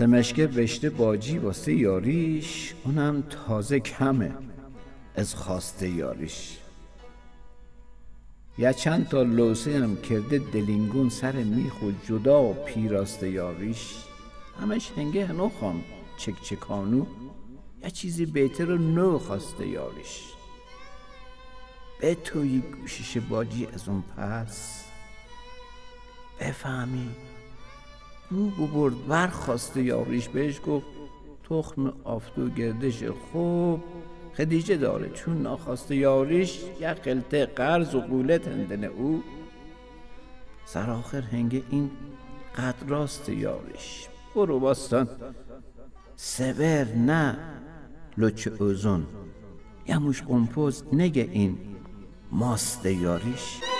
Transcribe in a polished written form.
سمشکه بشته باجی واسه یاریش، اونم تازه کمه از خواسته یاریش. یا چند تا لوسه هم کرده دلینگون سر میخ و جدا و پیراسته یاریش. همش هنگه هنو خام چکانو، یا چیزی بهتر رو نو خواسته یاریش. به توی گوشش باجی از اون پس بفهمی رو برد برخواسته یاریش. بهش گفت تخم آفتو گردش خوب خدیجه داره، چون ناخواسته یاریش یا قلته قرض و قولت هندن او. سرآخر هنگه این قد راست یاریش. برو باستان سبر نه لچ اوزون، یموش قمپوز نگه این ماست یاریش.